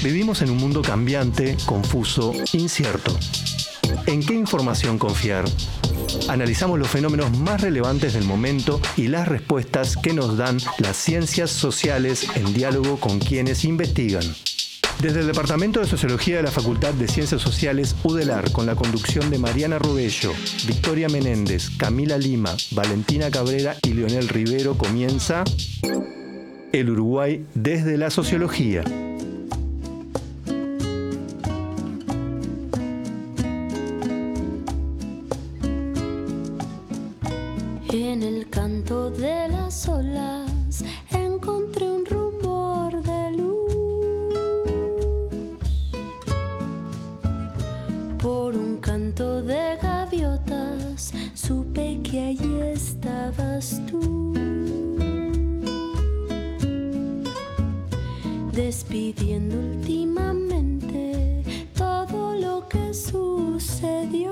Vivimos en un mundo cambiante, confuso, incierto. ¿En qué información confiar? Analizamos los fenómenos más relevantes del momento y las respuestas que nos dan las ciencias sociales en diálogo con quienes investigan. Desde el Departamento de Sociología de la Facultad de Ciencias Sociales UDELAR, con la conducción de Mariana Robello, Victoria Menéndez, Camila Lima, Valentina Cabrera y Leonel Rivero, comienza El Uruguay desde la Sociología. En el canto de las olas encontré un rumor de luz. Por un canto de gaviotas supe que allí estabas tú, despidiendo últimamente todo lo que sucedió.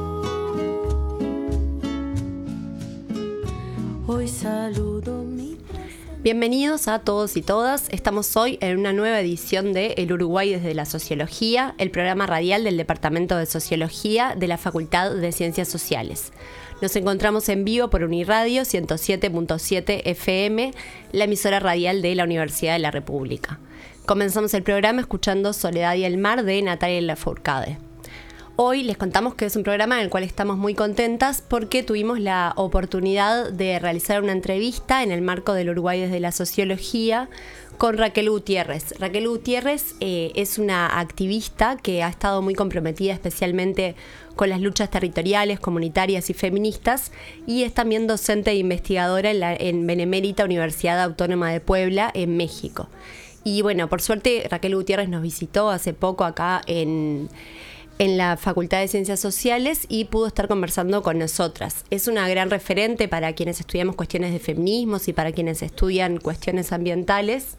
Hoy saludo mi presente. Bienvenidos a todos y todas. Estamos hoy en una nueva edición de El Uruguay desde la Sociología, el programa radial del Departamento de Sociología de la Facultad de Ciencias Sociales. Nos encontramos en vivo por Uniradio 107.7 FM, la emisora radial de la Universidad de la República. Comenzamos el programa escuchando Soledad y el mar de Natalia Lafourcade. Hoy les contamos que es un programa en el cual estamos muy contentas porque tuvimos la oportunidad de realizar una entrevista en el marco del Uruguay desde la Sociología con Raquel Gutiérrez. Raquel Gutiérrez es una activista que ha estado muy comprometida especialmente con las luchas territoriales, comunitarias y feministas, y es también docente e investigadora en Benemérita Universidad Autónoma de Puebla, en México. Y bueno, por suerte Raquel Gutiérrez nos visitó hace poco acá en la Facultad de Ciencias Sociales y pudo estar conversando con nosotras. Es una gran referente para quienes estudiamos cuestiones de feminismos y para quienes estudian cuestiones ambientales,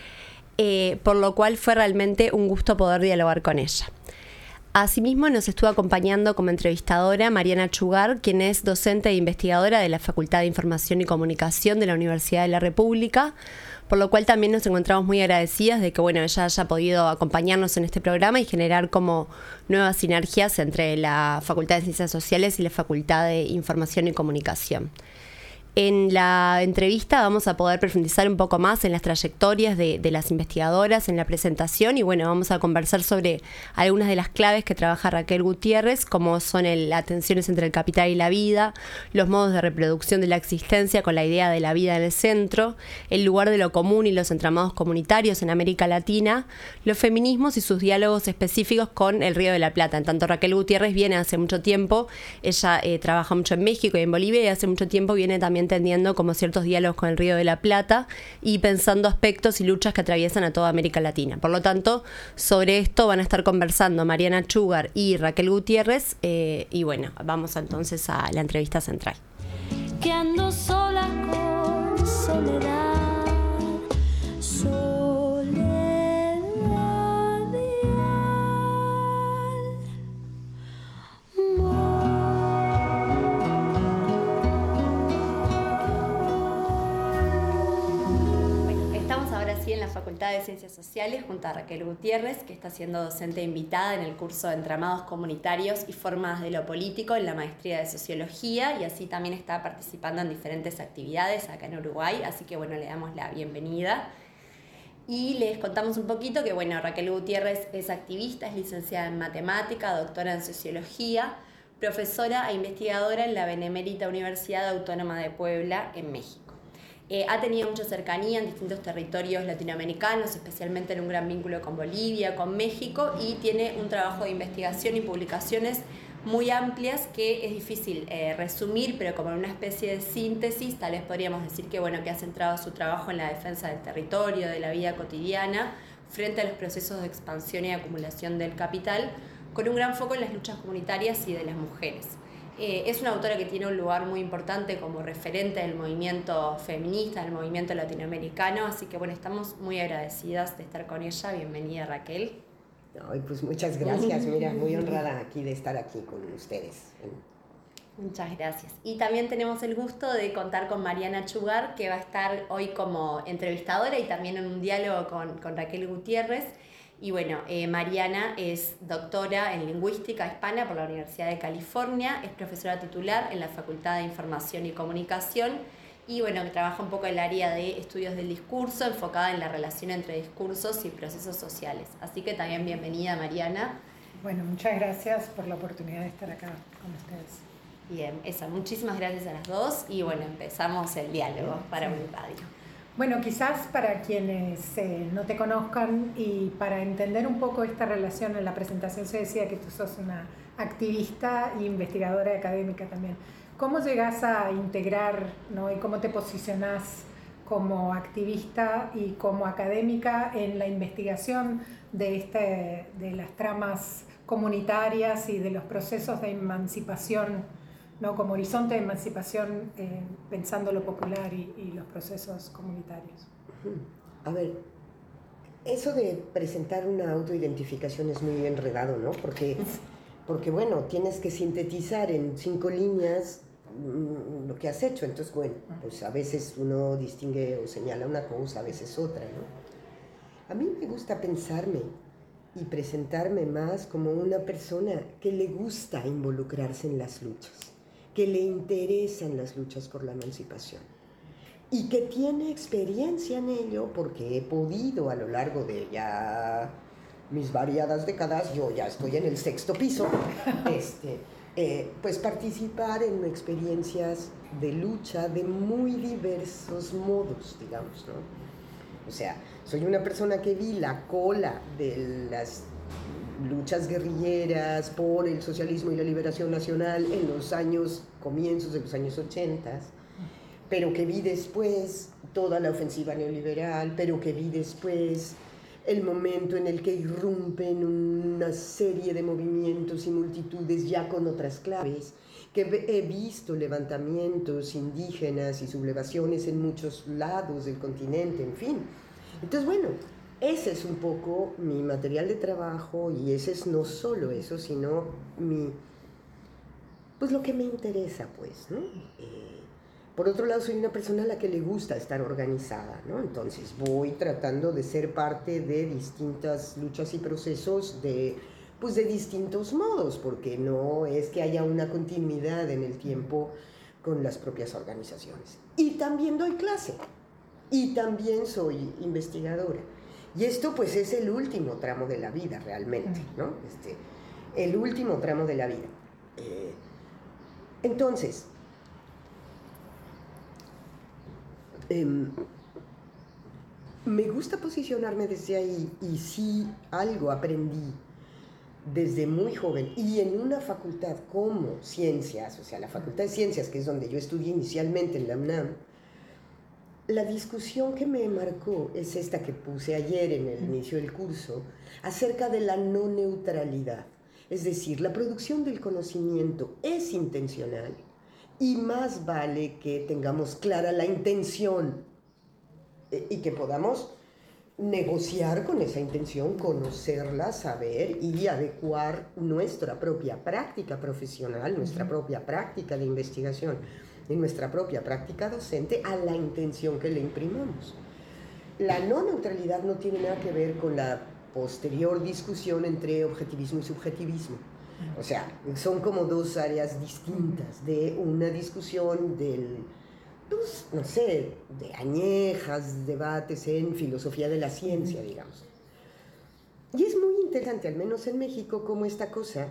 por lo cual fue realmente un gusto poder dialogar con ella. Asimismo, nos estuvo acompañando como entrevistadora Mariana Chugar, quien es docente e investigadora de la Facultad de Información y Comunicación de la Universidad de la República, por lo cual también nos encontramos muy agradecidas de que ella haya podido acompañarnos en este programa y generar como nuevas sinergias entre la Facultad de Ciencias Sociales y la Facultad de Información y Comunicación. En la entrevista vamos a poder profundizar un poco más en las trayectorias de las investigadoras, en la presentación, y vamos a conversar sobre algunas de las claves que trabaja Raquel Gutiérrez, como son las tensiones entre el capital y la vida, los modos de reproducción de la existencia con la idea de la vida en el centro, el lugar de lo común y los entramados comunitarios en América Latina, los feminismos y sus diálogos específicos con el Río de la Plata. En tanto, Raquel Gutiérrez viene hace mucho tiempo, ella trabaja mucho en México y en Bolivia, y hace mucho tiempo viene también entendiendo como ciertos diálogos con el Río de la Plata y pensando aspectos y luchas que atraviesan a toda América Latina. Por lo tanto, sobre esto van a estar conversando Mariana Chugar y Raquel Gutiérrez, y vamos entonces a la entrevista central. Que ando sola con soledad, En la Facultad de Ciencias Sociales junto a Raquel Gutiérrez, que está siendo docente invitada en el curso de Entramados Comunitarios y Formas de lo Político en la Maestría de Sociología, y así también está participando en diferentes actividades acá en Uruguay, así que le damos la bienvenida. Y les contamos un poquito que Raquel Gutiérrez es activista, es licenciada en Matemática, doctora en Sociología, profesora e investigadora en la Benemérita Universidad Autónoma de Puebla, en México. Ha tenido mucha cercanía en distintos territorios latinoamericanos, especialmente en un gran vínculo con Bolivia, con México, y tiene un trabajo de investigación y publicaciones muy amplias que es difícil resumir, pero como en una especie de síntesis, tal vez podríamos decir que ha centrado su trabajo en la defensa del territorio, de la vida cotidiana, frente a los procesos de expansión y acumulación del capital, con un gran foco en las luchas comunitarias y de las mujeres. Es una autora que tiene un lugar muy importante como referente del movimiento feminista, del movimiento latinoamericano, así que estamos muy agradecidas de estar con ella. Bienvenida, Raquel. Ay, pues muchas gracias, mira, muy honrada aquí de estar aquí con ustedes. Muchas gracias. Y también tenemos el gusto de contar con Mariana Chugar, que va a estar hoy como entrevistadora y también en un diálogo con Raquel Gutiérrez. Y bueno, Mariana es doctora en Lingüística Hispana por la Universidad de California, es profesora titular en la Facultad de Información y Comunicación y bueno, que trabaja un poco en el área de estudios del discurso, enfocada en la relación entre discursos y procesos sociales. Así que también bienvenida, Mariana. Bueno, muchas gracias por la oportunidad de estar acá con ustedes. Bien, muchísimas gracias a las dos y bueno, empezamos el diálogo para un radio. Bueno, quizás para quienes no te conozcan y para entender un poco esta relación, en la presentación se decía que tú sos una activista e investigadora académica también. ¿Cómo llegás a integrar, ¿no? y cómo te posicionás como activista y como académica en la investigación de las tramas comunitarias y de los procesos de emancipación, ¿no? Como horizonte de emancipación, pensando lo popular y los procesos comunitarios? A ver, eso de presentar una autoidentificación es muy enredado, ¿no? Porque bueno, tienes que sintetizar en 5 líneas lo que has hecho. Entonces, bueno, pues a veces uno distingue o señala una cosa, a veces otra, ¿no? A mí me gusta pensarme y presentarme más como una persona que le gusta involucrarse en las luchas, que le interesan las luchas por la emancipación y que tiene experiencia en ello porque he podido a lo largo de ya mis variadas décadas, yo ya estoy en el 6º piso, pues participar en experiencias de lucha de muy diversos modos, digamos, ¿no? O sea, soy una persona que vi la cola de las luchas guerrilleras por el socialismo y la liberación nacional en los comienzos de los años 80, pero que vi después toda la ofensiva neoliberal, pero que vi después el momento en el que irrumpen una serie de movimientos y multitudes ya con otras claves, que he visto levantamientos indígenas y sublevaciones en muchos lados del continente, en fin. Entonces, bueno, ese es un poco mi material de trabajo y ese es no solo eso, sino pues lo que me interesa, pues, ¿no? Por otro lado, soy una persona a la que le gusta estar organizada, ¿no? Entonces voy tratando de ser parte de distintas luchas y procesos de distintos modos, porque no es que haya una continuidad en el tiempo con las propias organizaciones. Y también doy clase, y también soy investigadora. Y esto pues es el último tramo de la vida realmente, ¿no? El último tramo de la vida. Entonces, me gusta posicionarme desde ahí y sí algo aprendí desde muy joven y en una facultad como Ciencias, o sea, la Facultad de Ciencias, que es donde yo estudié inicialmente en la UNAM. La discusión que me marcó es esta que puse ayer en el inicio del curso, acerca de la no neutralidad. Es decir, la producción del conocimiento es intencional y más vale que tengamos clara la intención y que podamos negociar con esa intención, conocerla, saber y adecuar nuestra propia práctica profesional, nuestra propia práctica de investigación y nuestra propia práctica docente a la intención que le imprimamos. La no neutralidad no tiene nada que ver con la posterior discusión entre objetivismo y subjetivismo. O sea, son como 2 áreas distintas de una discusión del, pues, no sé, de añejas debates en filosofía de la ciencia, digamos. Y es muy interesante, al menos en México, como esta cosa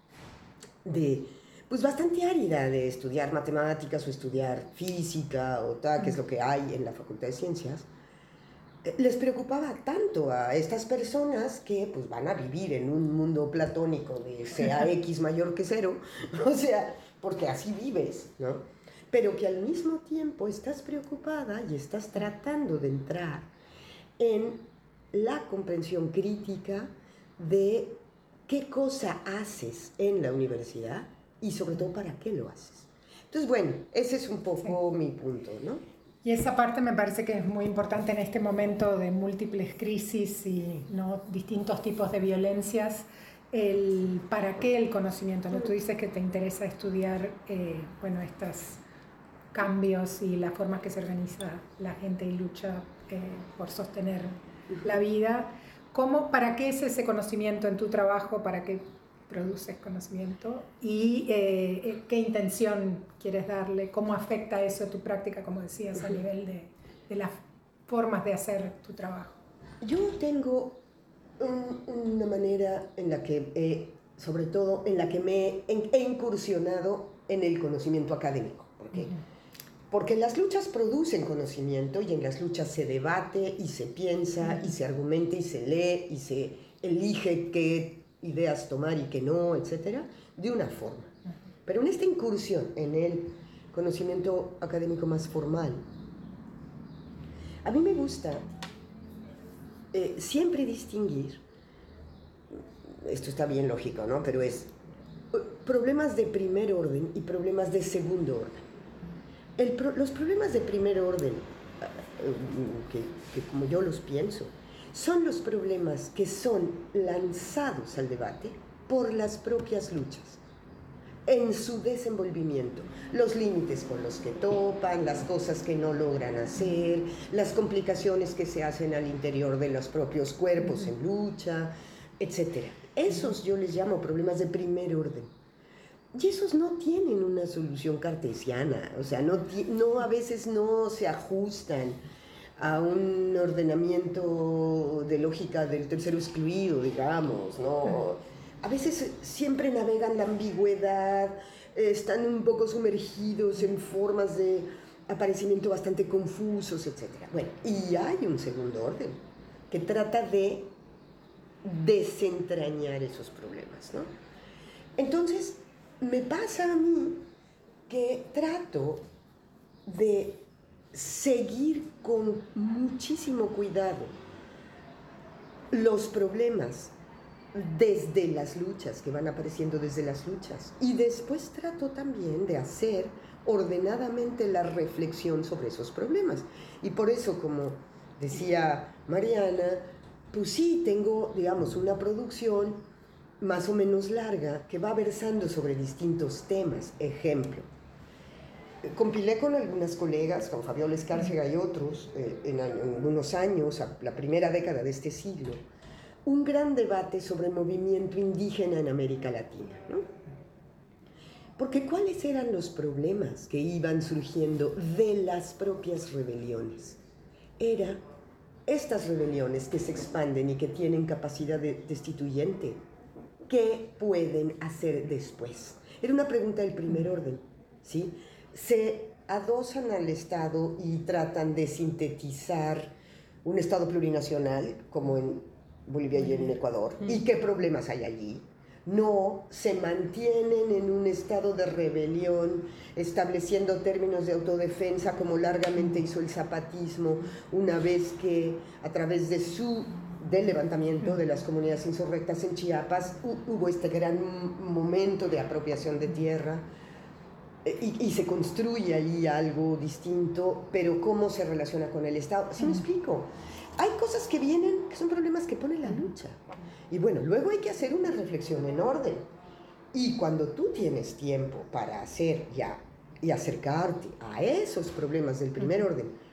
de, pues bastante árida de estudiar matemáticas o estudiar física o tal, que es lo que hay en la Facultad de Ciencias, les preocupaba tanto a estas personas que pues van a vivir en un mundo platónico de sea X mayor que 0, o sea, porque así vives, ¿no? Pero que al mismo tiempo estás preocupada y estás tratando de entrar en la comprensión crítica de qué cosa haces en la universidad y sobre todo para qué lo haces. Entonces, bueno, ese es un poco mi punto, ¿no? Y esa parte me parece que es muy importante en este momento de múltiples crisis y, ¿no?, distintos tipos de violencias, el para qué el conocimiento, ¿no? Tú dices que te interesa estudiar estos cambios y las formas que se organiza la gente y lucha por sostener la vida. ¿Para qué es ese conocimiento en tu trabajo? ¿Para qué produces conocimiento? ¿Y qué intención quieres darle? ¿Cómo afecta eso a tu práctica, como decías, a nivel de las formas de hacer tu trabajo? Yo tengo una manera en la que, sobre todo, en la que he incursionado en el conocimiento académico. ¿Por qué? Porque las luchas producen conocimiento y en las luchas se debate y se piensa y se argumenta y se lee y se elige qué ideas tomar y qué no, etcétera, de una forma. Pero en esta incursión en el conocimiento académico más formal, a mí me gusta siempre distinguir, esto está bien lógico, ¿no? Pero es problemas de primer orden y problemas de segundo orden. Los problemas de primer orden, que como yo los pienso, son los problemas que son lanzados al debate por las propias luchas, en su desenvolvimiento, los límites con los que topan, las cosas que no logran hacer, las complicaciones que se hacen al interior de los propios cuerpos en lucha, etc. Esos yo les llamo problemas de primer orden. Y esos no tienen una solución cartesiana, o sea, a veces no se ajustan a un ordenamiento de lógica del tercero excluido, digamos, ¿no? A veces siempre navegan la ambigüedad, están un poco sumergidos en formas de aparecimiento bastante confusos, etc. Bueno, y hay un segundo orden que trata de desentrañar esos problemas, ¿no? Entonces, me pasa a mí que trato de seguir con muchísimo cuidado los problemas desde las luchas, que van apareciendo desde las luchas, y después trato también de hacer ordenadamente la reflexión sobre esos problemas. Y por eso, como decía Mariana, pues sí, tengo, digamos, una producción más o menos larga, que va versando sobre distintos temas. Ejemplo, compilé con algunas colegas, con Fabiola Escárcega y otros, en unos años, la primera década de este siglo, un gran debate sobre el movimiento indígena en América Latina, ¿no? Porque ¿cuáles eran los problemas que iban surgiendo de las propias rebeliones? Era estas rebeliones que se expanden y que tienen capacidad destituyente. ¿Qué pueden hacer después? Era una pregunta del primer orden, ¿sí? Se adosan al Estado y tratan de sintetizar un Estado plurinacional, como en Bolivia y en Ecuador. ¿Y qué problemas hay allí? No, se mantienen en un estado de rebelión, estableciendo términos de autodefensa, como largamente hizo el zapatismo, una vez que a través del levantamiento de las comunidades insurrectas en Chiapas hubo este gran momento de apropiación de tierra y se construye ahí algo distinto, pero ¿cómo se relaciona con el Estado? ¿Sí me explico? Hay cosas que vienen, que son problemas que pone la lucha. Y bueno, luego hay que hacer una reflexión en orden. Y cuando tú tienes tiempo para hacer ya y acercarte a esos problemas del primer orden,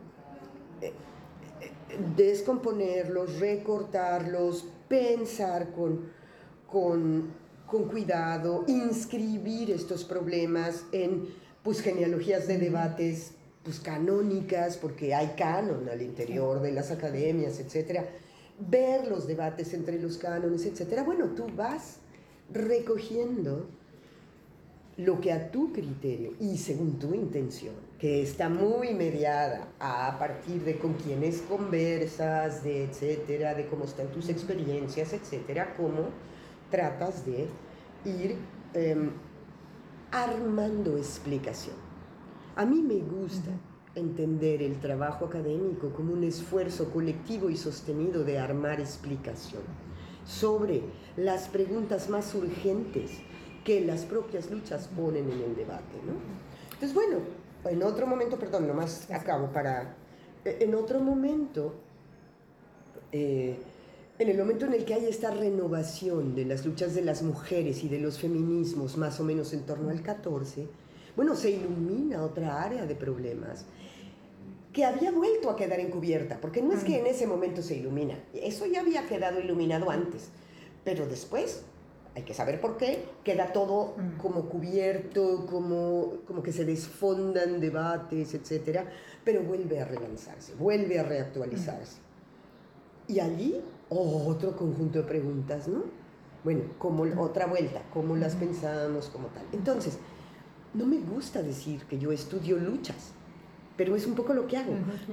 descomponerlos, recortarlos, pensar con cuidado, inscribir estos problemas en genealogías de debates canónicas, porque hay canon al interior de las academias, etcétera, ver los debates entre los cánones, etcétera. Bueno, tú vas recogiendo lo que a tu criterio y según tu intención, que está muy mediada a partir de con quiénes conversas, de etcétera, de cómo están tus experiencias, etcétera, cómo tratas de ir armando explicación. A mí me gusta entender el trabajo académico como un esfuerzo colectivo y sostenido de armar explicación sobre las preguntas más urgentes que las propias luchas ponen en el debate, ¿no? Entonces, bueno, en otro momento, perdón, nomás acabo en otro momento, en el momento en el que hay esta renovación de las luchas de las mujeres y de los feminismos, más o menos en torno al 14, bueno, se ilumina otra área de problemas que había vuelto a quedar encubierta, porque no es que en ese momento se ilumina, eso ya había quedado iluminado antes, pero después, hay que saber por qué, queda todo como cubierto, como que se desfondan debates, etc., pero vuelve a relanzarse, vuelve a reactualizarse. Y allí, otro conjunto de preguntas, ¿no? Bueno, como otra vuelta, cómo las pensamos, como tal. Entonces, no me gusta decir que yo estudio luchas, pero es un poco lo que hago.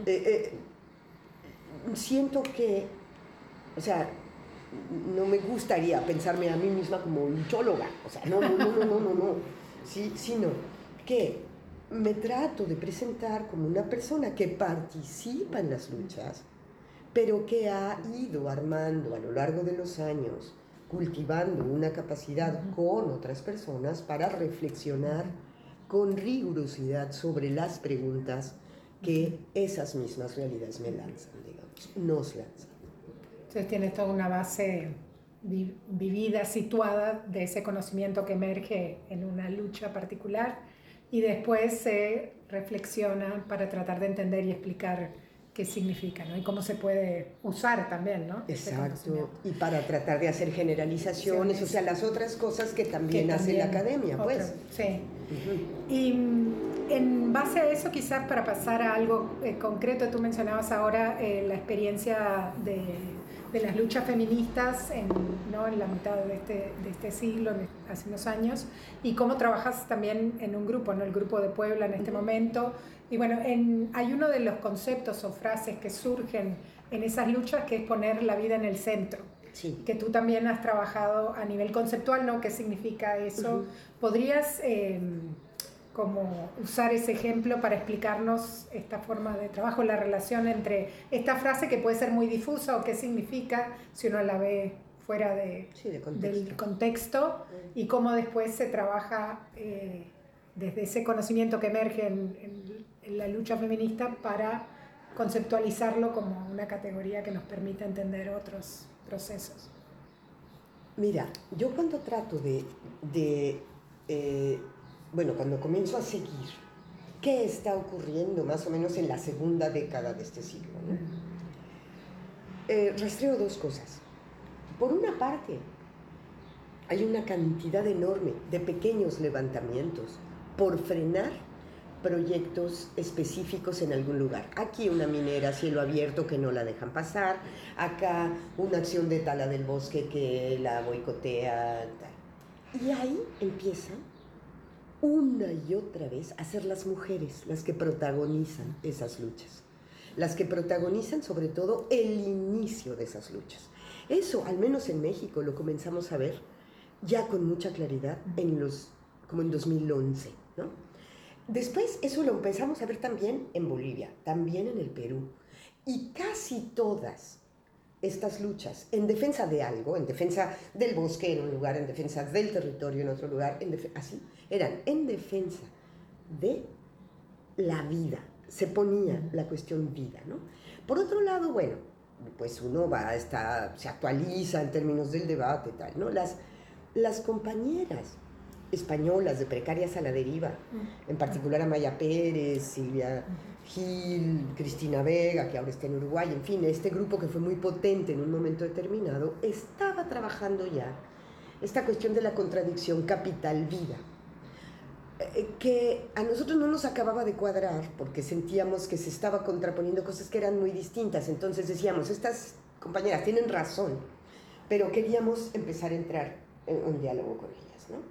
Siento que, o sea, no me gustaría pensarme a mí misma como luchóloga, o sea, no, sí, sino que me trato de presentar como una persona que participa en las luchas, pero que ha ido armando a lo largo de los años, cultivando una capacidad con otras personas para reflexionar con rigurosidad sobre las preguntas que esas mismas realidades me lanzan, digamos, nos lanzan. Entonces tienes toda una base vivida, situada de ese conocimiento que emerge en una lucha particular y después se reflexiona para tratar de entender y explicar qué significa, ¿no? Y cómo se puede usar también, ¿no? Exacto, y para tratar de hacer generalizaciones, o sea, las otras cosas que también hace la academia, pues. Sí. Y en base a eso, quizás para pasar a algo concreto, tú mencionabas ahora la experiencia de las luchas feministas ¿no? en la mitad de este siglo, hace unos años, y cómo trabajas también en un grupo, ¿no? El Grupo de Puebla en este momento. Y bueno, hay uno de los conceptos o frases que surgen en esas luchas que es poner la vida en el centro. Sí. Que tú también has trabajado a nivel conceptual, ¿no? ¿Qué significa eso? ¿Podrías como usar ese ejemplo para explicarnos esta forma de trabajo, la relación entre esta frase que puede ser muy difusa o qué significa si uno la ve fuera del contexto y cómo después se trabaja desde ese conocimiento que emerge en la lucha feminista para conceptualizarlo como una categoría que nos permita entender otros procesos? Mira, yo cuando trato cuando comienzo a seguir qué está ocurriendo más o menos en la segunda década de este siglo, ¿no? Rastreo dos cosas. Por una parte, hay una cantidad enorme de pequeños levantamientos por frenar proyectos específicos en algún lugar. Aquí una minera a cielo abierto que no la dejan pasar, acá una acción de tala del bosque que la boicotea, tal. Y ahí empiezan una y otra vez a ser las mujeres las que protagonizan esas luchas, las que protagonizan sobre todo el inicio de esas luchas. Eso, al menos en México, lo comenzamos a ver ya con mucha claridad como en 2011, ¿no? Después eso lo empezamos a ver también en Bolivia, también en el Perú, y casi todas estas luchas en defensa de algo, en defensa del bosque en un lugar, en defensa del territorio en otro lugar, así, eran en defensa de la vida, se ponía la cuestión vida, ¿no? Por otro lado, bueno, pues uno se actualiza en términos del debate, tal, ¿no? Las compañeras españolas de Precarias a la Deriva, en particular Amaya Pérez, Silvia Gil, Cristina Vega, que ahora está en Uruguay, en fin, este grupo que fue muy potente en un momento determinado, estaba trabajando ya esta cuestión de la contradicción capital-vida, que a nosotros no nos acababa de cuadrar porque sentíamos que se estaba contraponiendo cosas que eran muy distintas. Entonces decíamos, estas compañeras tienen razón, pero queríamos empezar a entrar en un diálogo con ellas, ¿no?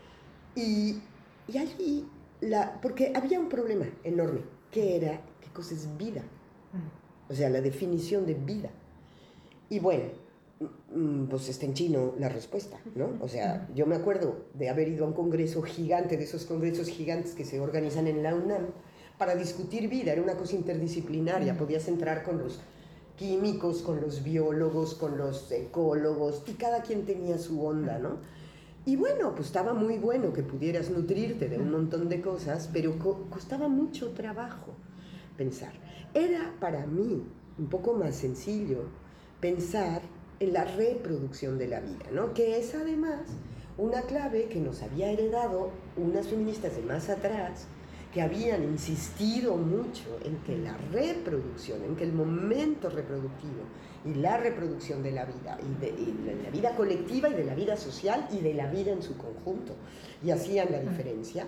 Y allí, porque había un problema enorme, que era, ¿qué cosa es vida? O sea, la definición de vida. Y bueno, pues está en chino la respuesta, ¿no? O sea, yo me acuerdo de haber ido a un congreso gigante, de esos congresos gigantes que se organizan en la UNAM, para discutir vida, era una cosa interdisciplinaria, podías entrar con los químicos, con los biólogos, con los ecólogos, y cada quien tenía su onda, ¿no? Y bueno, pues estaba muy bueno que pudieras nutrirte de un montón de cosas, pero costaba mucho trabajo pensar. Era para mí un poco más sencillo pensar en la reproducción de la vida, ¿no? Que es además una clave que nos había heredado unas feministas de más atrás, que habían insistido mucho en que la reproducción, en que el momento reproductivo y la reproducción de la vida, y de la vida colectiva y de la vida social y de la vida en su conjunto, y hacían la diferencia,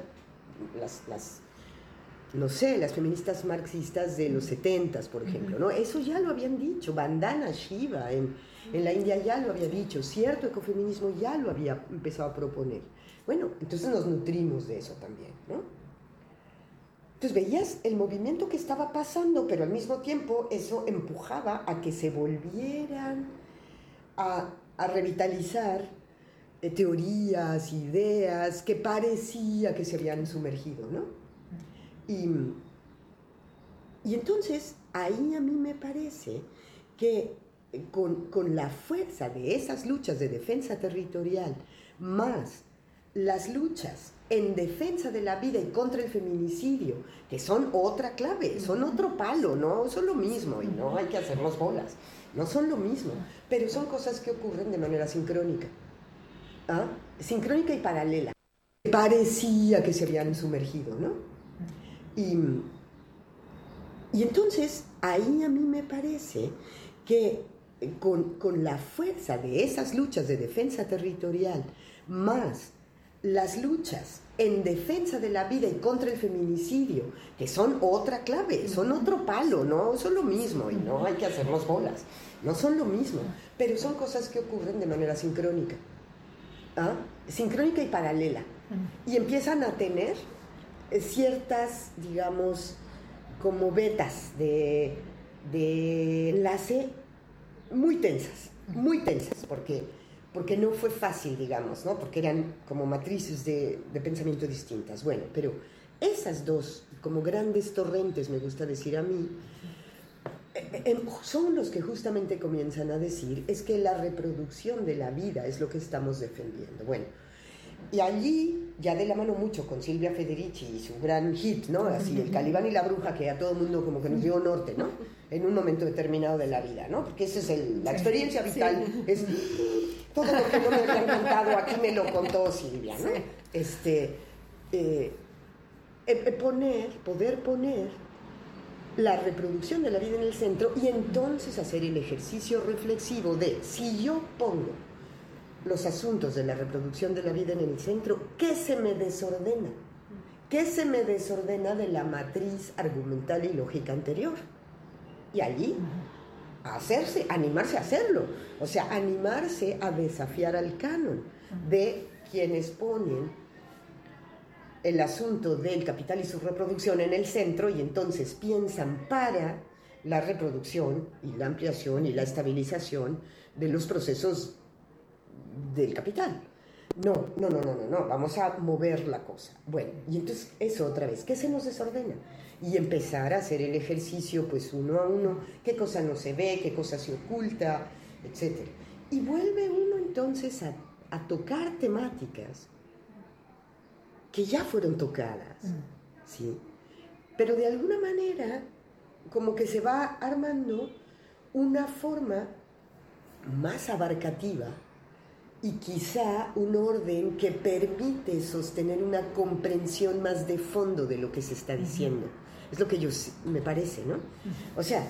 las feministas marxistas de los 70s, por ejemplo, ¿no? Eso ya lo habían dicho, Vandana Shiva en la India ya lo había dicho, cierto ecofeminismo ya lo había empezado a proponer. Bueno, entonces nos nutrimos de eso también, ¿no? Entonces veías el movimiento que estaba pasando, pero al mismo tiempo eso empujaba a que se volvieran a revitalizar teorías, ideas que parecía que se habían sumergido, ¿no? Y entonces ahí a mí me parece que con la fuerza de esas luchas de defensa territorial, más las luchas en defensa de la vida y contra el feminicidio, que son otra clave, son otro palo, no son lo mismo y no hay que hacernos bolas, no son lo mismo, pero son cosas que ocurren de manera sincrónica, ¿ah? Sincrónica y paralela. Parecía que se habían sumergido, ¿no? Y entonces ahí a mí me parece que con la fuerza de esas luchas de defensa territorial, más las luchas en defensa de la vida y contra el feminicidio, que son otra clave, son otro palo, no son lo mismo y no hay que hacernos bolas, no son lo mismo, pero son cosas que ocurren de manera sincrónica, ¿ah? Sincrónica y paralela, y empiezan a tener ciertas, digamos, como vetas de enlace muy tensas, porque no fue fácil, digamos, ¿no? Porque eran como matrices de pensamiento distintas. Bueno, pero esas dos, como grandes torrentes, me gusta decir a mí, son los que justamente comienzan a decir es que la reproducción de la vida es lo que estamos defendiendo. Bueno, y allí, ya de la mano mucho con Silvia Federici y su gran hit, ¿no? Así, el Calibán y la bruja, que a todo el mundo como que nos dio norte, ¿no? En un momento determinado de la vida, ¿no? Porque esa es la experiencia vital, es todo lo que no me habían contado, aquí me lo contó Silvia, ¿no? Poder poner la reproducción de la vida en el centro y entonces hacer el ejercicio reflexivo de, si yo pongo los asuntos de la reproducción de la vida en el centro, ¿qué se me desordena? ¿Qué se me desordena de la matriz argumental y lógica anterior? Y allí, animarse a hacerlo. O sea, animarse a desafiar al canon de quienes ponen el asunto del capital y su reproducción en el centro y entonces piensan para la reproducción y la ampliación y la estabilización de los procesos del capital. No, vamos a mover la cosa. Bueno, y entonces eso otra vez, ¿qué se nos desordena? Y empezar a hacer el ejercicio pues uno a uno, qué cosa no se ve, qué cosa se oculta, etc. Y vuelve uno entonces a tocar temáticas que ya fueron tocadas, ¿sí? Pero de alguna manera como que se va armando una forma más abarcativa y quizá un orden que permite sostener una comprensión más de fondo de lo que se está diciendo. Es lo que me parece, ¿no? O sea,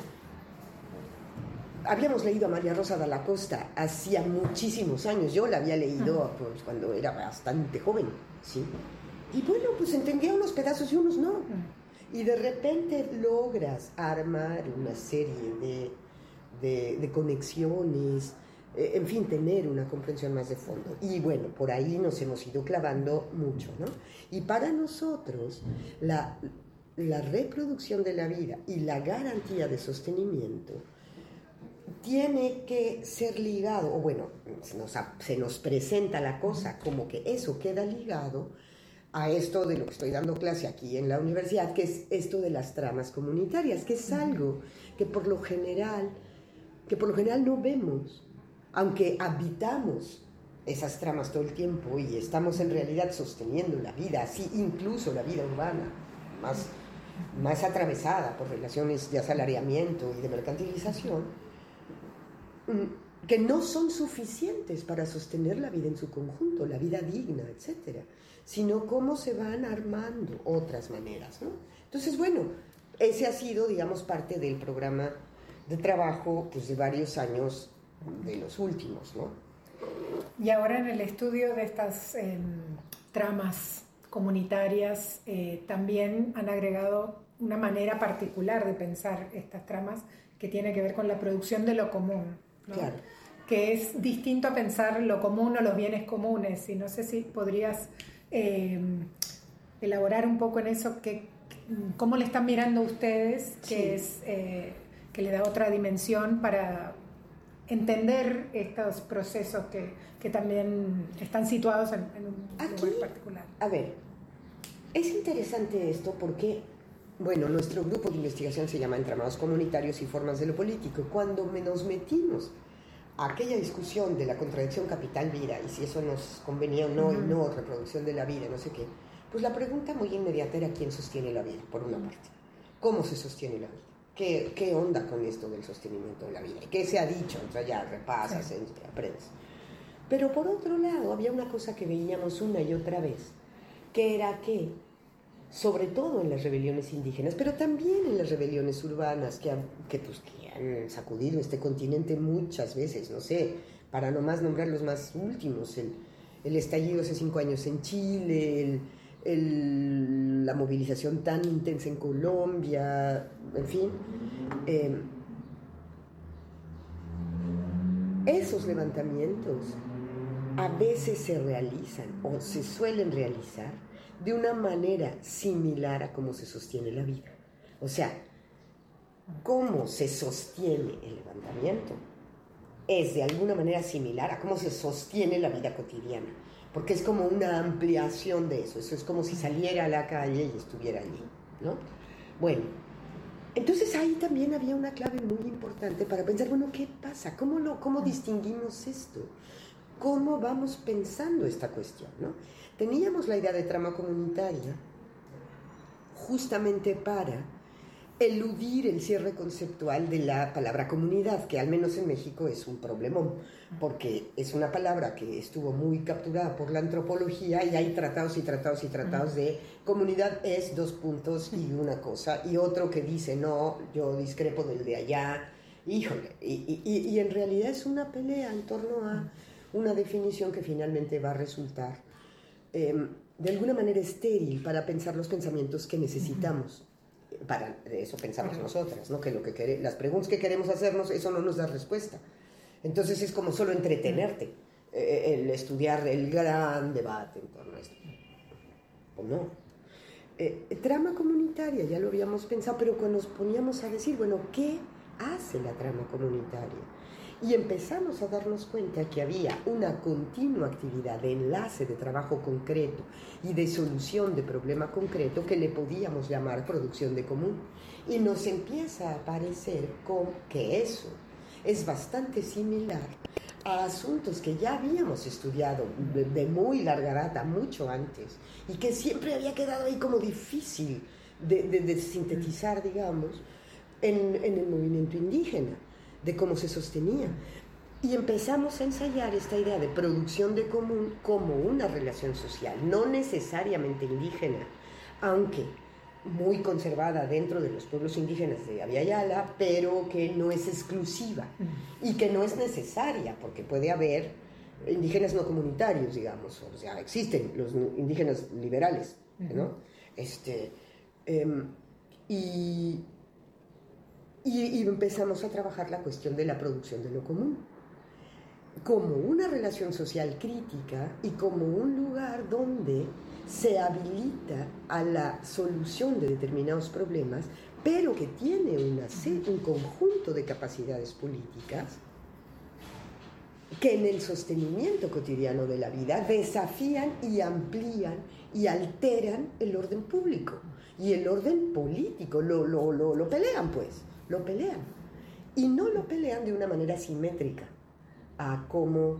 habíamos leído a María Rosa Dalla Costa hacía muchísimos años. Yo la había leído pues, cuando era bastante joven, ¿sí? Y bueno, pues entendía unos pedazos y unos no. Y de repente logras armar una serie de conexiones, en fin, tener una comprensión más de fondo. Y bueno, por ahí nos hemos ido clavando mucho, ¿no? Y para nosotros, la reproducción de la vida y la garantía de sostenimiento tiene que ser ligado, o bueno, se nos presenta la cosa como que eso queda ligado a esto de lo que estoy dando clase aquí en la universidad, que es esto de las tramas comunitarias, que es algo que por lo general no vemos, aunque habitamos esas tramas todo el tiempo y estamos en realidad sosteniendo la vida, así incluso la vida urbana, más atravesada por relaciones de asalariamiento y de mercantilización. que no son suficientes para sostener la vida en su conjunto, la vida digna, etc., sino cómo se van armando otras maneras, ¿no? Entonces, bueno, ese ha sido, digamos, parte del programa de trabajo, pues, de varios años, de los últimos, ¿no? Y ahora en el estudio de estas tramas comunitarias, también han agregado una manera particular de pensar estas tramas que tiene que ver con la producción de lo común, ¿no? Claro. Que es distinto a pensar lo común o los bienes comunes, y no sé si podrías elaborar un poco en eso, cómo le están mirando ustedes, que le da otra dimensión para entender estos procesos que también están situados en un lugar particular. A ver, es interesante esto porque, bueno, nuestro grupo de investigación se llama Entramados Comunitarios y Formas de lo Político. Cuando nos metimos a aquella discusión de la contradicción capital-vida y si eso nos convenía o no, y no, reproducción de la vida, no sé qué, pues la pregunta muy inmediata era quién sostiene la vida, por una parte. ¿Cómo se sostiene la vida? ¿Qué onda con esto del sostenimiento de la vida? ¿Qué se ha dicho? Entonces ya repasas, aprendes. Pero por otro lado, había una cosa que veíamos una y otra vez, que era que, sobre todo en las rebeliones indígenas, pero también en las rebeliones urbanas que han sacudido este continente muchas veces, no sé, para nomás nombrar los más últimos, el estallido hace 5 años en Chile, la movilización tan intensa en Colombia, en fin, esos levantamientos a veces se realizan o se suelen realizar de una manera similar a cómo se sostiene la vida. O sea, cómo se sostiene el levantamiento es de alguna manera similar a cómo se sostiene la vida cotidiana, porque es como una ampliación de eso. Eso es como si saliera a la calle y estuviera allí, ¿no? Bueno, entonces ahí también había una clave muy importante para pensar, bueno, ¿qué pasa? ¿Cómo distinguimos esto? ¿Cómo vamos pensando esta cuestión, ¿no? Teníamos la idea de trama comunitaria justamente para eludir el cierre conceptual de la palabra comunidad, que al menos en México es un problemón, porque es una palabra que estuvo muy capturada por la antropología y hay tratados y tratados y tratados de comunidad es 2 puntos y una cosa, y otro que dice, no, yo discrepo del de allá, híjole, y en realidad es una pelea en torno a una definición que finalmente va a resultar de alguna manera estéril para pensar los pensamientos que necesitamos. Para eso pensamos nosotras, ¿no? Que las preguntas que queremos hacernos, eso no nos da respuesta. Entonces es como solo entretenerte, el estudiar el gran debate en torno a esto. ¿O no? Trama comunitaria, ya lo habíamos pensado, pero cuando nos poníamos a decir, bueno, ¿qué hace la trama comunitaria? Y empezamos a darnos cuenta que había una continua actividad de enlace de trabajo concreto y de solución de problema concreto que le podíamos llamar producción de común. Y nos empieza a parecer que eso es bastante similar a asuntos que ya habíamos estudiado de muy larga data, mucho antes, y que siempre había quedado ahí como difícil de sintetizar, digamos, en el movimiento indígena, de cómo se sostenía. Y empezamos a ensayar esta idea de producción de común como una relación social, no necesariamente indígena, aunque muy conservada dentro de los pueblos indígenas de Abya Yala, pero que no es exclusiva y que no es necesaria, porque puede haber indígenas no comunitarios, digamos, o sea, existen los indígenas liberales, ¿no? Y empezamos a trabajar la cuestión de la producción de lo común como una relación social crítica y como un lugar donde se habilita a la solución de determinados problemas, pero que tiene un conjunto de capacidades políticas que en el sostenimiento cotidiano de la vida desafían y amplían y alteran el orden público y el orden político, lo pelean pues. Lo pelean, y no lo pelean de una manera simétrica a cómo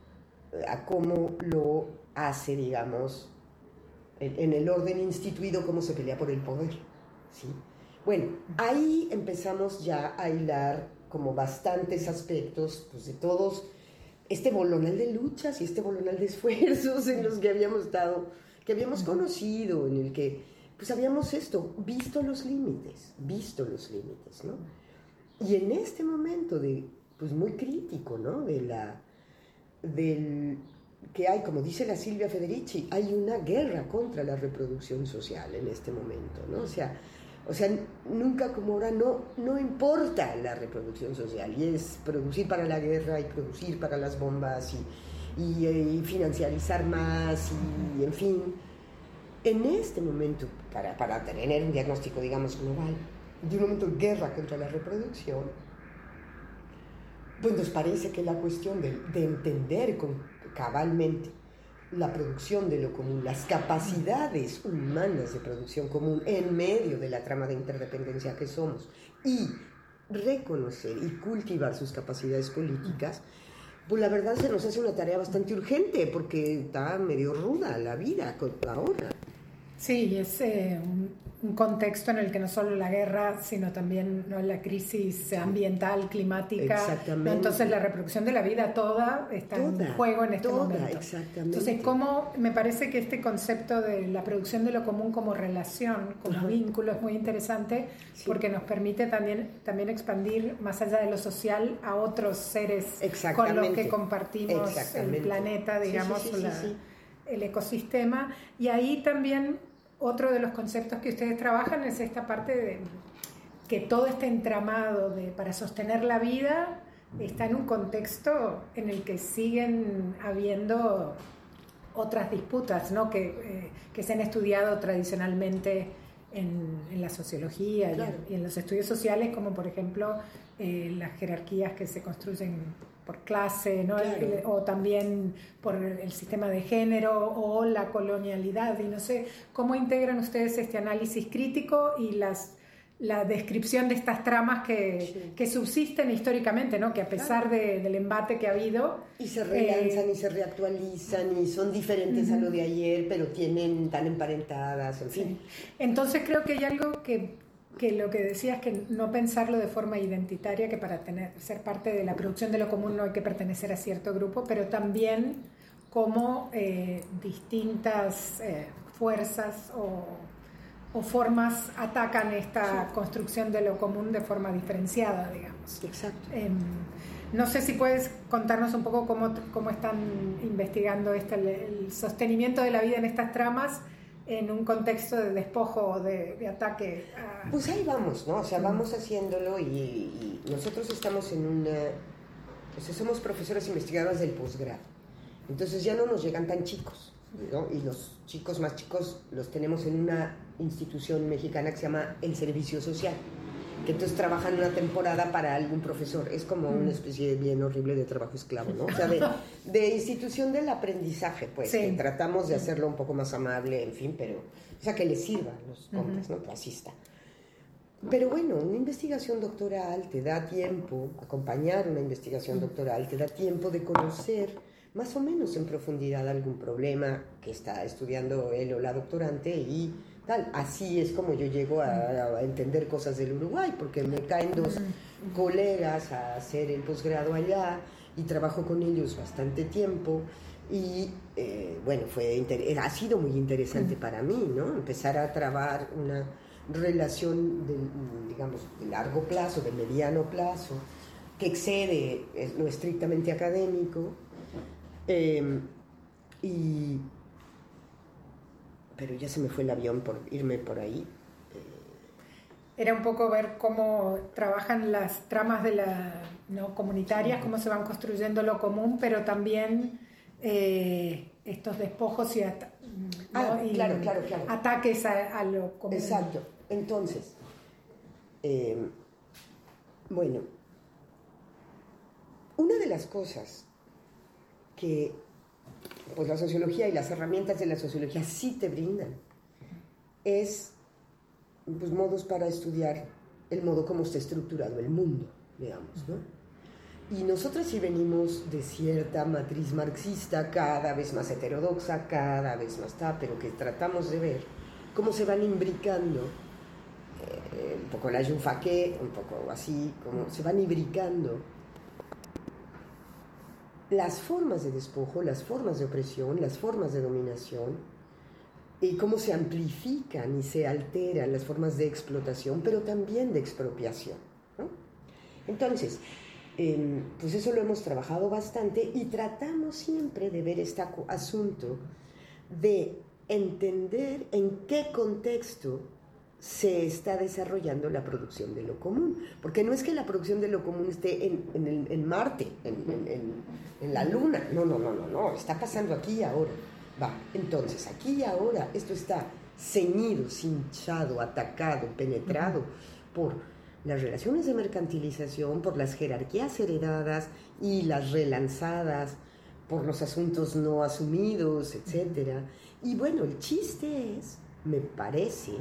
lo hace, digamos, en el orden instituido, cómo se pelea por el poder, ¿sí? Bueno, ahí empezamos ya a hilar como bastantes aspectos, pues de todos, este bolonal de luchas y este bolonal de esfuerzos en los que habíamos estado, que habíamos conocido, en el que pues habíamos visto los límites, ¿no? Y en este momento pues muy crítico, ¿no? Del que hay, como dice la Silvia Federici, hay una guerra contra la reproducción social en este momento, ¿no? O sea, nunca como ahora no importa la reproducción social, y es producir para la guerra y producir para las bombas y financiarizar más y en fin. En este momento, para tener un diagnóstico, digamos, global, de un momento de guerra contra la reproducción, pues nos parece que la cuestión de entender cabalmente la producción de lo común, las capacidades humanas de producción común en medio de la trama de interdependencia que somos, y reconocer y cultivar sus capacidades políticas, pues la verdad se nos hace una tarea bastante urgente, porque está medio ruda la vida ahora. Sí, es un contexto en el que no solo la guerra, sino también, ¿no?, la crisis ambiental, climática. Exactamente. ¿No? Entonces la reproducción de la vida toda está en juego en este momento. Exactamente. Entonces, ¿cómo? Me parece que este concepto de la producción de lo común como relación, como vínculo, es muy interesante, porque nos permite también expandir más allá de lo social a otros seres con los que compartimos el planeta, digamos, el ecosistema. Y ahí también otro de los conceptos que ustedes trabajan es esta parte de que todo este entramado para sostener la vida está en un contexto en el que siguen habiendo otras disputas, ¿no?, que se han estudiado tradicionalmente en la sociología, claro, y en los estudios sociales, como por ejemplo las jerarquías que se construyen por clase, ¿no?, claro, o también por el sistema de género o la colonialidad, y no sé, ¿cómo integran ustedes este análisis crítico y la descripción de estas tramas que subsisten históricamente, ¿no?, que a pesar del embate que ha habido... Y se relanzan y se reactualizan y son diferentes a lo de ayer, pero están emparentadas, en fin. Entonces creo que hay algo que lo que decías, que no pensarlo de forma identitaria, que para ser parte de la producción de lo común no hay que pertenecer a cierto grupo, pero también cómo distintas fuerzas o formas atacan esta construcción de lo común de forma diferenciada, digamos. Exacto. No sé si puedes contarnos un poco cómo están investigando el sostenimiento de la vida en estas tramas en un contexto de despojo o de ataque. Pues ahí vamos, ¿no? O sea, vamos haciéndolo y nosotros estamos somos profesoras investigadoras del posgrado. Entonces ya no nos llegan tan chicos, ¿no? Y los chicos más chicos los tenemos en una institución mexicana que se llama el Servicio Social, que entonces trabajan una temporada para algún profesor. Es como una especie bien horrible de trabajo esclavo, ¿no? O sea, de institución del aprendizaje, pues, que tratamos de hacerlo un poco más amable, en fin, pero, o sea, que les sirva a los compas, ¿no? Clasista. Pero bueno, una investigación doctoral te da tiempo, acompañar una investigación doctoral te da tiempo de conocer más o menos en profundidad algún problema que está estudiando él o la doctorante y tal. Así es como yo llego a entender cosas del Uruguay, porque me caen dos colegas a hacer el posgrado allá y trabajo con ellos bastante tiempo y bueno, ha sido muy interesante para mí, ¿no? Empezar a trabar una relación de largo plazo, de mediano plazo, que excede lo estrictamente académico, pero ya se me fue el avión por irme por ahí. Era un poco ver cómo trabajan las tramas ¿no?, comunitarias, cómo se van construyendo lo común, pero también estos despojos y ataques a lo común. Exacto. Entonces, bueno, una de las cosas que pues la sociología y las herramientas de la sociología sí te brindan es pues modos para estudiar el modo como está estructurado el mundo, digamos, ¿no? Y nosotros sí venimos de cierta matriz marxista, cada vez más heterodoxa, cada vez más pero que tratamos de ver cómo se van imbricando un poco la yunfaque, un poco así, como se van imbricando las formas de despojo, las formas de opresión, las formas de dominación, y cómo se amplifican y se alteran las formas de explotación, pero también de expropiación, ¿no? Entonces, pues eso lo hemos trabajado bastante y tratamos siempre de ver este asunto de entender en qué contexto se está desarrollando la producción de lo común, porque no es que la producción de lo común esté en Marte, en la Luna, no, está pasando aquí y ahora. Va, entonces, aquí y ahora esto está ceñido, cinchado, atacado, penetrado por las relaciones de mercantilización, por las jerarquías heredadas y las relanzadas, por los asuntos no asumidos, etc. Y bueno, el chiste es, me parece,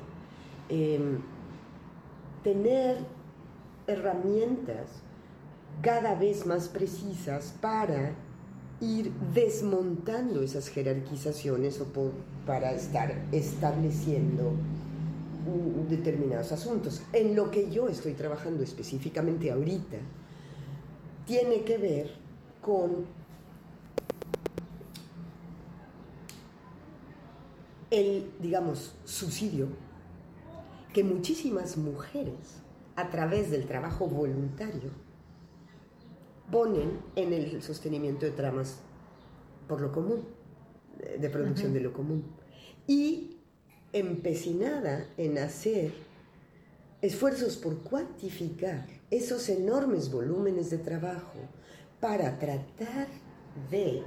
tener herramientas cada vez más precisas para ir desmontando esas jerarquizaciones para estar estableciendo determinados asuntos. En lo que yo estoy trabajando específicamente ahorita tiene que ver con el, digamos, subsidio que muchísimas mujeres, a través del trabajo voluntario, ponen en el sostenimiento de tramas por lo común, de producción de lo común, y empecinada en hacer esfuerzos por cuantificar esos enormes volúmenes de trabajo para tratar de,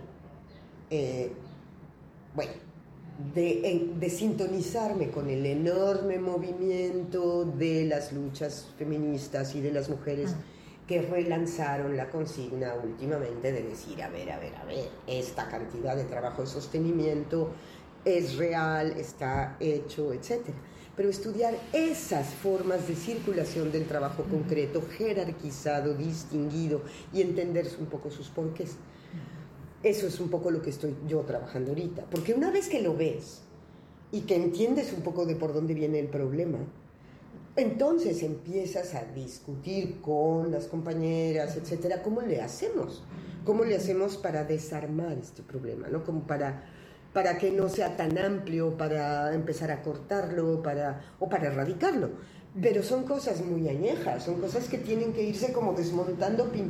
de sintonizarme con el enorme movimiento de las luchas feministas y de las mujeres que relanzaron la consigna últimamente de decir, a ver, esta cantidad de trabajo de sostenimiento es real, está hecho, etc. Pero estudiar esas formas de circulación del trabajo concreto, jerarquizado, distinguido, y entender un poco sus porqués. Eso es un poco lo que estoy yo trabajando ahorita. Porque una vez que lo ves y que entiendes un poco de por dónde viene el problema, entonces empiezas a discutir con las compañeras, etcétera, ¿cómo le hacemos? ¿Cómo le hacemos para desarmar este problema, ¿no? Como para que no sea tan amplio, para empezar a cortarlo, o para erradicarlo. Pero son cosas muy añejas, son cosas que tienen que irse como desmontando pim.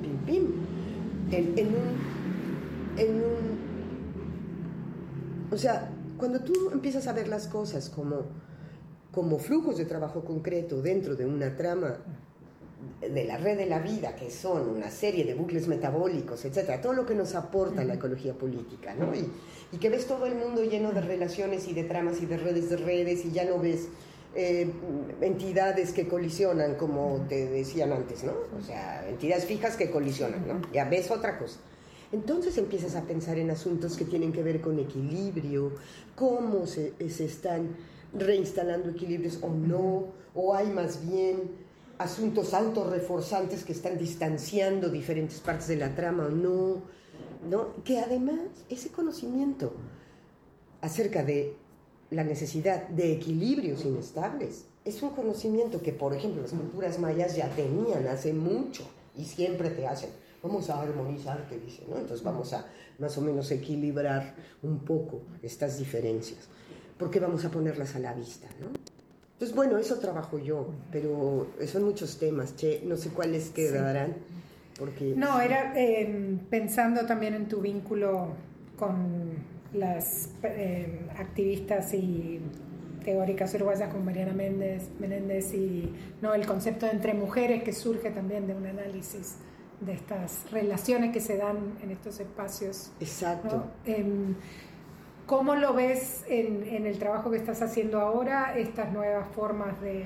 O sea, cuando tú empiezas a ver las cosas como flujos de trabajo concreto dentro de una trama de la red de la vida, que son una serie de bucles metabólicos, etcétera, todo lo que nos aporta la ecología política, ¿no? Y que ves todo el mundo lleno de relaciones y de tramas y de redes, y ya no ves entidades que colisionan, como te decían antes, ¿no? O sea, entidades fijas que colisionan, ¿no? Ya ves otra cosa. Entonces empiezas a pensar en asuntos que tienen que ver con equilibrio, cómo se están reinstalando equilibrios o no, o hay más bien asuntos autorreforzantes que están distanciando diferentes partes de la trama o no, que además ese conocimiento acerca de la necesidad de equilibrios inestables es un conocimiento que, por ejemplo, las culturas mayas ya tenían hace mucho y siempre te hacen, vamos a armonizar, te dicen, ¿no? Entonces vamos a más o menos equilibrar un poco estas diferencias, porque vamos a ponerlas a la vista, ¿no? Entonces, bueno, eso trabajo yo, pero son muchos temas, no sé cuáles quedarán, porque... No, era pensando también en tu vínculo con las activistas y teóricas uruguayas como Mariana Menéndez y no, el concepto de entre mujeres que surge también de un análisis de estas relaciones que se dan en estos espacios. Exacto. ¿No? ¿Cómo lo ves en el trabajo que estás haciendo ahora, estas nuevas formas de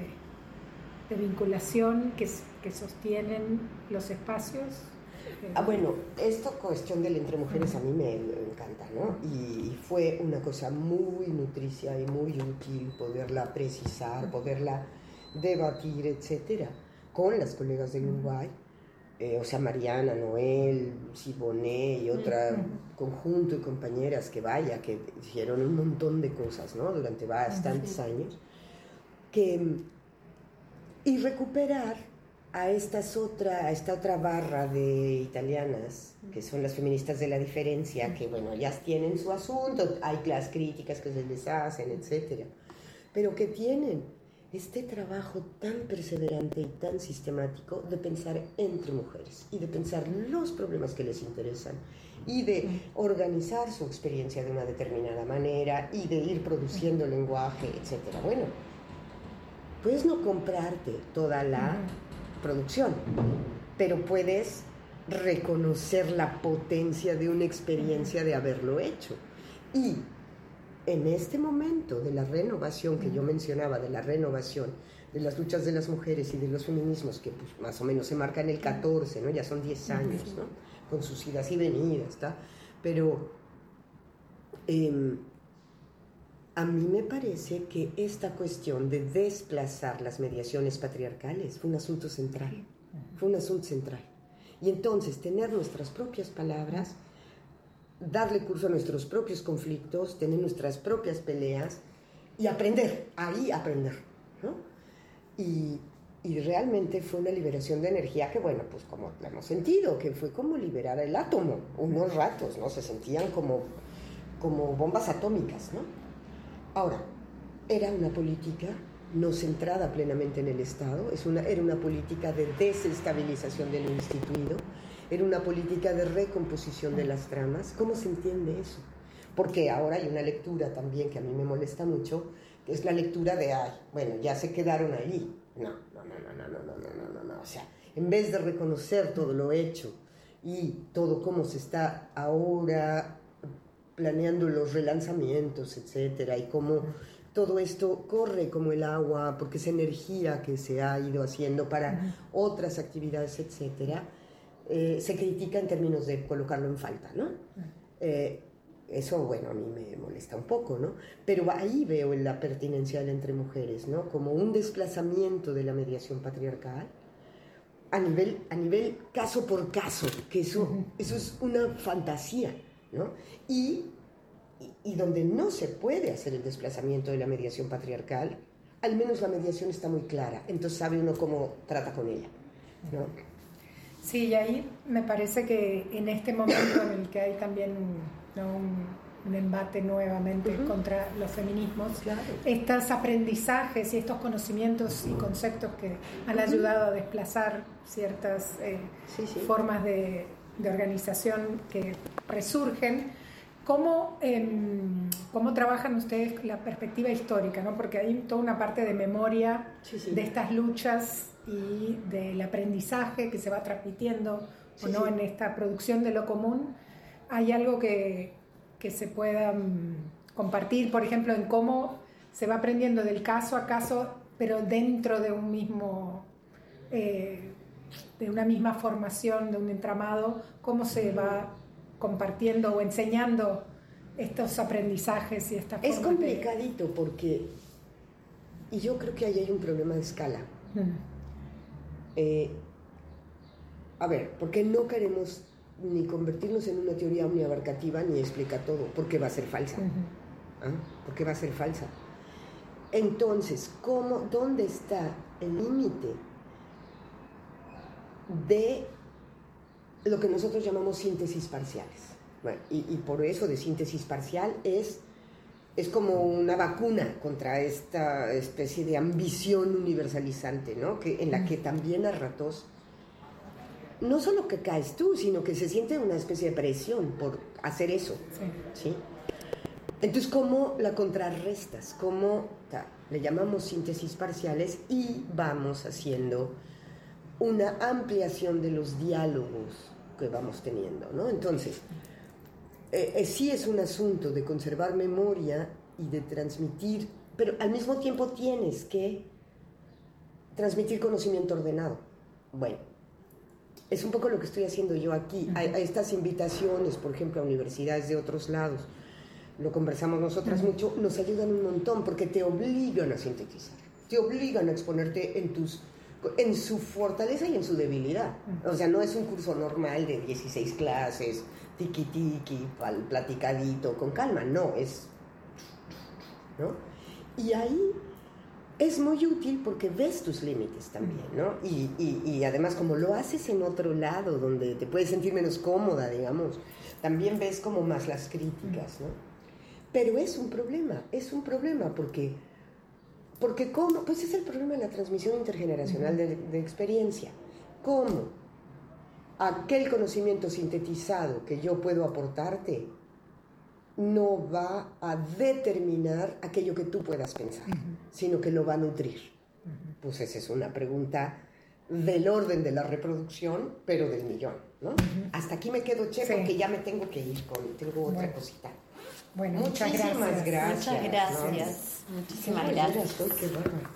vinculación que sostienen los espacios? Bueno, esta cuestión del entre mujeres a mí me encanta, ¿no? Y fue una cosa muy nutricia y muy útil poderla precisar, poderla debatir, etcétera, con las colegas del Uruguay. O sea, Mariana, Noel, Siboné y otro conjunto de compañeras que hicieron un montón de cosas, ¿no? Durante bastantes años, que y recuperar a esta otra barra de italianas, que son las feministas de la diferencia, que bueno, ellas tienen su asunto, hay las críticas que se les hacen, etcétera, pero que tienen este trabajo tan perseverante y tan sistemático de pensar entre mujeres y de pensar los problemas que les interesan y de organizar su experiencia de una determinada manera y de ir produciendo lenguaje, etcétera. Bueno, puedes no comprarte toda la producción, pero puedes reconocer la potencia de una experiencia de haberlo hecho. Y en este momento de la renovación que yo mencionaba, de la renovación de las luchas de las mujeres y de los feminismos, que pues, más o menos se marca en el 14, ¿no? Ya son 10 años, ¿no? Con sus idas y venidas, ¿está? Pero a mí me parece que esta cuestión de desplazar las mediaciones patriarcales fue un asunto central, Y entonces tener nuestras propias palabras, darle curso a nuestros propios conflictos, tener nuestras propias peleas y aprender, ¿no? Y realmente fue una liberación de energía que, bueno, pues como lo hemos sentido, que fue como liberar el átomo, unos ratos, ¿no? Se sentían como bombas atómicas, ¿no? Ahora, era una política no centrada plenamente en el Estado, era una política de desestabilización de lo instituido, era una política de recomposición de las tramas. ¿Cómo se entiende eso? Porque ahora hay una lectura también que a mí me molesta mucho, que es la lectura de, bueno, ya se quedaron ahí. No. O sea, en vez de reconocer todo lo hecho y todo cómo se está ahora planeando los relanzamientos, etcétera, y cómo todo esto corre como el agua, porque es energía que se ha ido haciendo para otras actividades, etcétera, se critica en términos de colocarlo en falta, ¿no? Eso, bueno, a mí me molesta un poco, ¿no? Pero ahí veo la pertinencia del entre mujeres, ¿no? Como un desplazamiento de la mediación patriarcal a nivel caso por caso, que eso es una fantasía, ¿no? Y donde no se puede hacer el desplazamiento de la mediación patriarcal, al menos la mediación está muy clara, entonces sabe uno cómo trata con ella, ¿no? Sí, y ahí me parece que en este momento en el que hay también, ¿no?, un embate nuevamente contra los feminismos, claro, estos aprendizajes y estos conocimientos y conceptos que han ayudado a desplazar ciertas formas de organización que resurgen. ¿Cómo trabajan ustedes la perspectiva histórica, ¿no? Porque hay toda una parte de memoria de estas luchas y del aprendizaje que se va transmitiendo ¿no? En esta producción de lo común. ¿Hay algo que se pueda compartir, por ejemplo, en cómo se va aprendiendo del caso a caso, pero dentro de un mismo, de una misma formación, de un entramado, cómo se va compartiendo o enseñando estos aprendizajes y estas formas? Es complicadito porque, y yo creo que ahí hay un problema de escala. A ver, porque no queremos ni convertirnos en una teoría omniabarcativa ni explica todo, porque va a ser falsa. Porque va a ser falsa. Entonces, ¿dónde está el límite de lo que nosotros llamamos síntesis parciales? Bueno, y por eso de síntesis parcial es como una vacuna contra esta especie de ambición universalizante, ¿no? En la que también a ratos no solo que caes tú, sino que se siente una especie de presión por hacer eso, ¿sí? Entonces, ¿cómo la contrarrestas? ¿Cómo le llamamos síntesis parciales y vamos haciendo una ampliación de los diálogos que vamos teniendo, ¿no? Entonces, sí es un asunto de conservar memoria y de transmitir, pero al mismo tiempo tienes que transmitir conocimiento ordenado. Bueno, es un poco lo que estoy haciendo yo aquí. A estas invitaciones, por ejemplo, a universidades de otros lados, lo conversamos nosotras mucho, nos ayudan un montón porque te obligan a sintetizar, te obligan a exponerte en su fortaleza y en su debilidad. O sea, no es un curso normal de 16 clases, tiki-tiki, platicadito, con calma, no, es... ¿no? Y ahí es muy útil porque ves tus límites también, ¿no? Y además como lo haces en otro lado donde te puedes sentir menos cómoda, digamos, también ves como más las críticas, ¿no? Pero es un problema porque ¿cómo? Pues es el problema de la transmisión intergeneracional de experiencia. ¿Cómo? Aquel conocimiento sintetizado que yo puedo aportarte no va a determinar aquello que tú puedas pensar, sino que lo va a nutrir. Pues esa es una pregunta del orden de la reproducción, pero del millón, ¿no? Hasta aquí me quedo, Che, porque ya me tengo que ir, tengo otra cosita. Bueno, muchísimas gracias. Muchas gracias. ¿No? Muchísimas gracias. Qué bárbaro.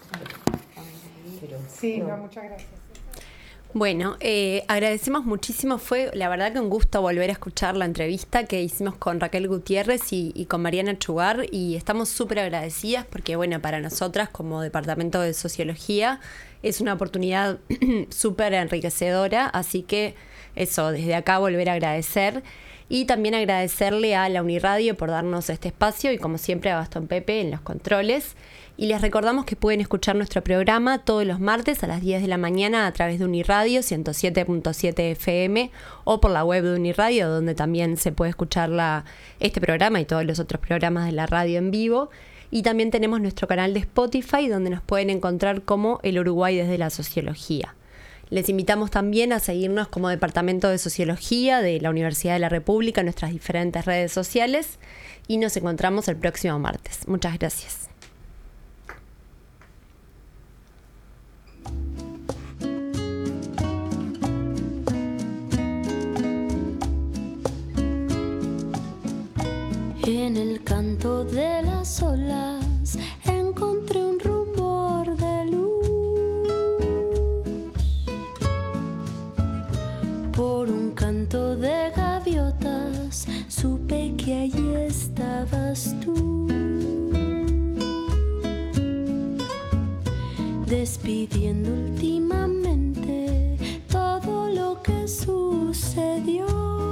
Sí, muchas gracias. Bueno, agradecemos muchísimo. Fue la verdad que un gusto volver a escuchar la entrevista que hicimos con Raquel Gutiérrez y con Mariana Chugar, y estamos súper agradecidas porque, bueno, para nosotras como Departamento de Sociología es una oportunidad súper enriquecedora, así que eso, desde acá volver a agradecer. Y también agradecerle a la Uniradio por darnos este espacio y, como siempre, a Gastón Pepe en los controles. Y les recordamos que pueden escuchar nuestro programa todos los martes a las 10 de la mañana a través de Uniradio 107.7 FM o por la web de Uniradio, donde también se puede escuchar este programa y todos los otros programas de la radio en vivo. Y también tenemos nuestro canal de Spotify, donde nos pueden encontrar como El Uruguay desde la Sociología. Les invitamos también a seguirnos como Departamento de Sociología de la Universidad de la República en nuestras diferentes redes sociales y nos encontramos el próximo martes. Muchas gracias. En el canto de las olas encontré un rumor de luz. Por un canto de gaviotas supe que allí estabas tú, despidiendo últimamente todo lo que sucedió.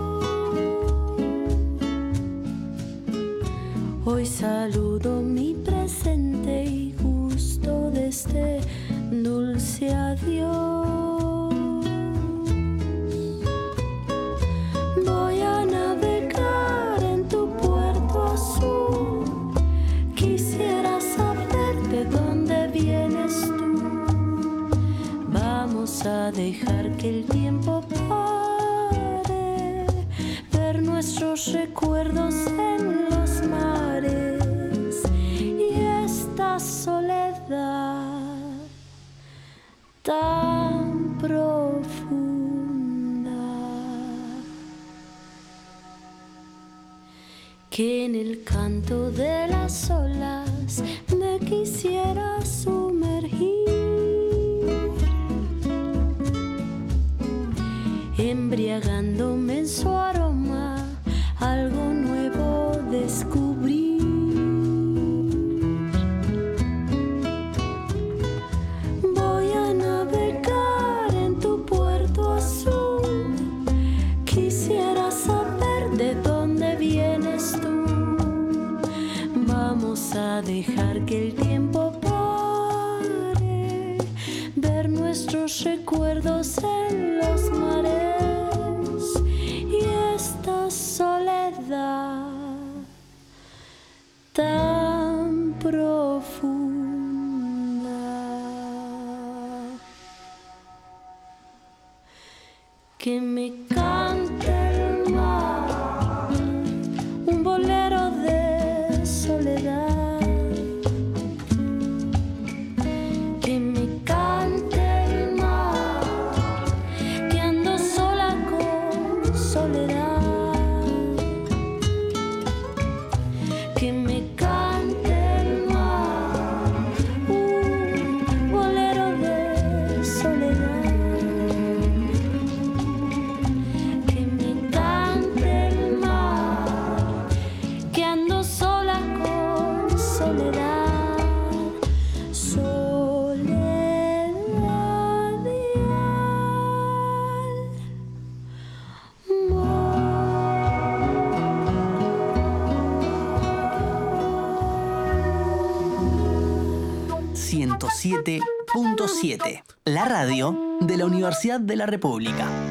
Hoy saludo mi presente y gusto de este dulce adiós. Voy a navegar en tu puerto azul. Quisiera saber de dónde vienes tú. Vamos a dejar que el tiempo pare, ver nuestros recuerdos en los mares y esta soledad tan profunda que en el canto de las olas me quisiera sumergir, embriagándome en su aroma, algo nuevo descubrir. Voy a navegar en tu puerto azul. Quisiera saber de dónde vienes tú. Vamos a dejar que el tiempo pare, ver nuestros recuerdos en los mares y esta soledad tan profunda que me cante el mar, un bolero de soledad, que me cante el mar, que ando sola con soledad. Que me cante el mar, un bolero de soledad. 107.7, la radio de la Universidad de la República.